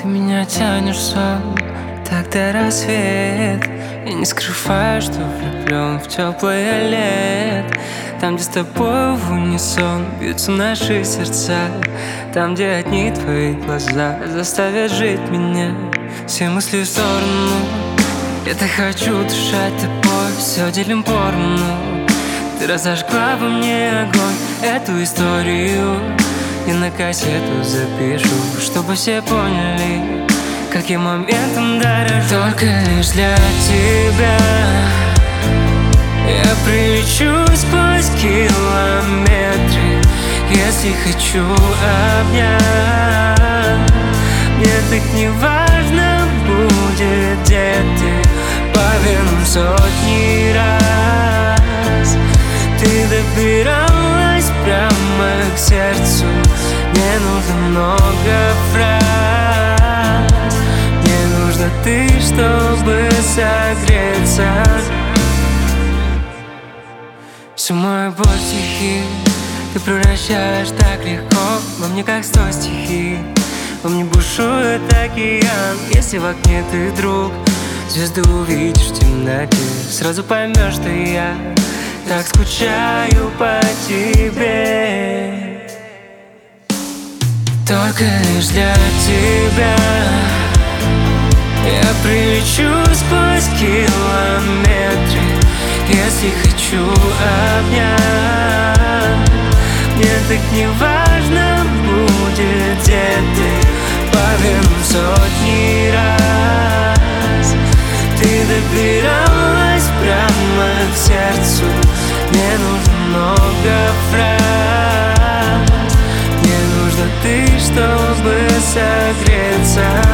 меня тянешь в сон, тогда рассвет. Я не скрываю, что влюблен в теплое лет. Там, где с тобой в унисон бьются наши сердца, там, где одни твои глаза заставят жить меня. Все мысли в сторону, я так хочу дышать тобой, все делим поровну. Ты разожгла во мне огонь, эту историю я на кассету запишу, чтобы все поняли, как я моментом дорожу. Только лишь для тебя я прилечу сквозь километры, если хочу обнять. Мне так не важно будет, где ты, по венам сотни раз. Ты добиралась прямо к сердцу, мне нужно много фраз. Мне нужна ты, чтобы согреться. Всю мою боль в стихи ты превращаешь так легко. Во мне как 100 стихий, во мне бушует океан. Если в окне ты друг, звезды увидишь в темноте, сразу поймешь, что я так скучаю по тебе. Только лишь для тебя я прилечу сквозь километры, если хочу обнять. Мне так не важно будет, где ты, по венам сотни раз. Ты добиралась прямо к сердцу, мне нужно много фраз. Мне нужна ты, чтобы согреться.